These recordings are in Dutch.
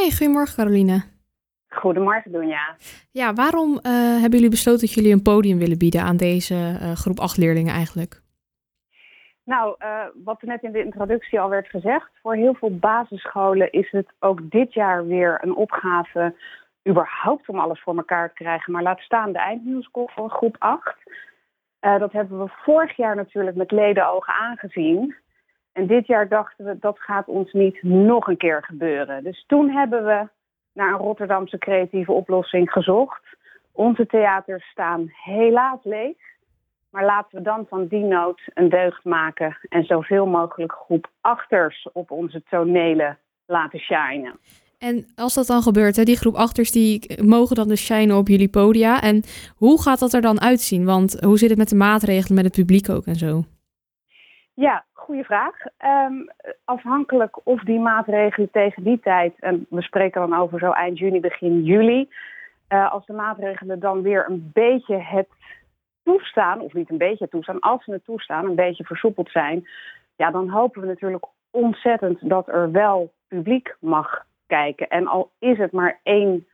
Hi, goedemorgen Caroline. Goedemorgen, Doenja. Ja, waarom hebben jullie besloten dat jullie een podium willen bieden aan deze groep 8 leerlingen eigenlijk? Nou, wat er net in de introductie al werd gezegd, voor heel veel basisscholen is het ook dit jaar weer een opgave überhaupt om alles voor elkaar te krijgen. Maar laat staan de eindmusical voor groep 8. Dat hebben we vorig jaar natuurlijk met ledenogen aangezien. En dit jaar dachten we, dat gaat ons niet nog een keer gebeuren. Dus toen hebben we naar een Rotterdamse creatieve oplossing gezocht. Onze theaters staan helaas leeg. Maar laten we dan van die nood een deugd maken en zoveel mogelijk groep achters op onze tonelen laten shinen. En als dat dan gebeurt, hè, die groep achters die mogen dan dus shinen op jullie podia. En hoe gaat dat er dan uitzien? Want hoe zit het met de maatregelen, met het publiek ook en zo? Ja, goede vraag. Afhankelijk of die maatregelen tegen die tijd, en we spreken dan over zo eind juni, begin juli. Als de maatregelen dan weer een beetje het toestaan, of niet een beetje toestaan, als ze het toestaan, een beetje versoepeld zijn, ja, dan hopen we natuurlijk ontzettend dat er wel publiek mag kijken. En al is het maar 1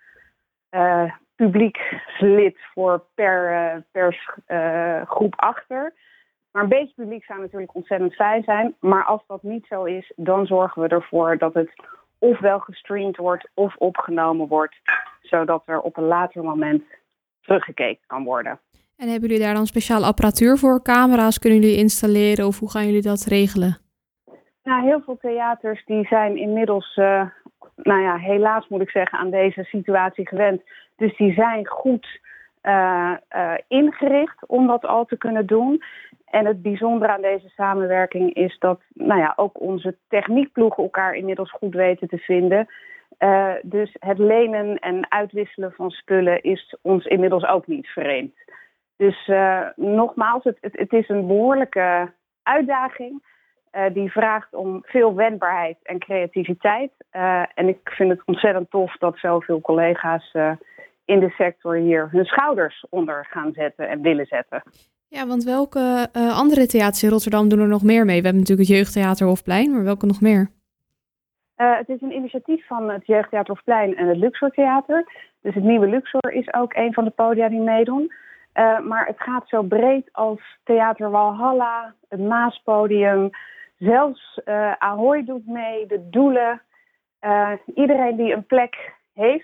publiekslid voor per groep achter. Maar een beetje publiek zou natuurlijk ontzettend fijn zijn. Maar als dat niet zo is, dan zorgen we ervoor dat het ofwel gestreamd wordt of opgenomen wordt, zodat er op een later moment teruggekeken kan worden. En hebben jullie daar dan speciale apparatuur voor? Camera's kunnen jullie installeren of hoe gaan jullie dat regelen? Nou, heel veel theaters die zijn inmiddels, helaas moet ik zeggen, aan deze situatie gewend. Dus die zijn goed ingericht om dat al te kunnen doen. En het bijzondere aan deze samenwerking is dat ook onze techniekploegen elkaar inmiddels goed weten te vinden. Dus het lenen en uitwisselen van spullen is ons inmiddels ook niet vreemd. Dus nogmaals, het is een behoorlijke uitdaging. Die vraagt om veel wendbaarheid en creativiteit. En ik vind het ontzettend tof dat zoveel collega's in de sector hier hun schouders onder gaan zetten en willen zetten. Ja, want welke andere theaters in Rotterdam doen er nog meer mee? We hebben natuurlijk het Jeugdtheater Hofplein, maar welke nog meer? Het is een initiatief van het Jeugdtheater Hofplein en het Luxor Theater. Dus het nieuwe Luxor is ook een van de podia die meedoen. Maar het gaat zo breed als Theater Walhalla, het Maaspodium, zelfs Ahoy doet mee, de Doelen. Iedereen die een plek heeft,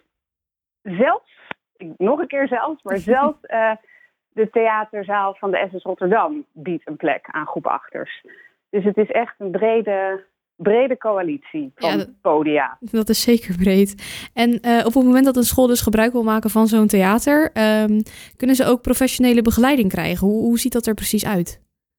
zelfs de theaterzaal van de SS Rotterdam biedt een plek aan groep achters. Dus het is echt een brede coalitie van podia. Dat is zeker breed. En op het moment dat een school dus gebruik wil maken van zo'n theater, kunnen ze ook professionele begeleiding krijgen? Hoe ziet dat er precies uit?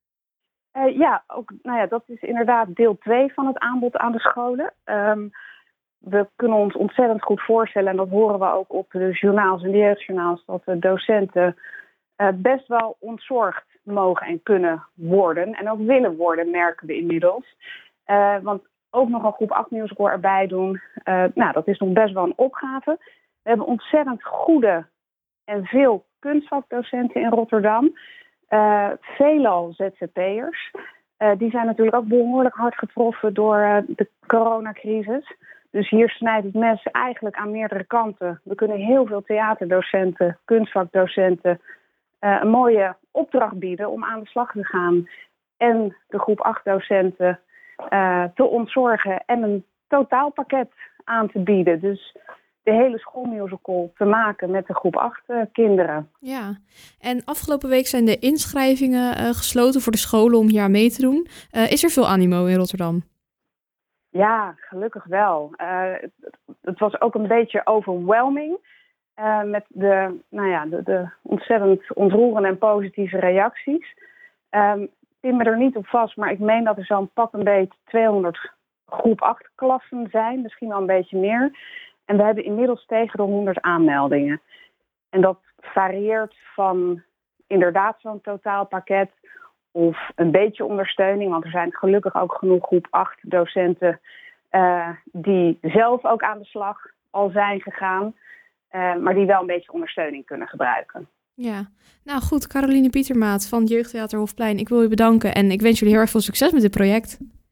Dat is inderdaad deel 2 van het aanbod aan de scholen. We kunnen ons ontzettend goed voorstellen, en dat horen we ook op de journaals en de jeugdjournaals, dat de docenten best wel ontzorgd mogen en kunnen worden. En ook willen worden, merken we inmiddels. Want ook nog een groep 8 musical erbij doen, dat is nog best wel een opgave. We hebben ontzettend goede en veel kunstvakdocenten in Rotterdam. Veelal ZZP'ers. Die zijn natuurlijk ook behoorlijk hard getroffen door de coronacrisis. Dus hier snijdt het mes eigenlijk aan meerdere kanten. We kunnen heel veel theaterdocenten, kunstvakdocenten een mooie opdracht bieden om aan de slag te gaan. En de groep 8 docenten te ontzorgen en een totaalpakket aan te bieden. Dus de hele schoolmusical te maken met de groep 8 kinderen. Ja, en afgelopen week zijn de inschrijvingen gesloten voor de scholen om hier aan mee te doen. Is er veel animo in Rotterdam? Ja, gelukkig wel. Het was ook een beetje overwhelming met de ontzettend ontroerende en positieve reacties. Pin me er niet op vast, maar ik meen dat er zo'n pak een beetje 200 groep 8 klassen zijn, misschien wel een beetje meer. En we hebben inmiddels tegen de 100 aanmeldingen. En dat varieert van inderdaad zo'n totaalpakket of een beetje ondersteuning. Want er zijn gelukkig ook genoeg groep 8 docenten die zelf ook aan de slag al zijn gegaan. Maar die wel een beetje ondersteuning kunnen gebruiken. Ja, nou goed, Caroline Pietermaat van Jeugdtheater Hofplein. Ik wil je bedanken en ik wens jullie heel erg veel succes met dit project.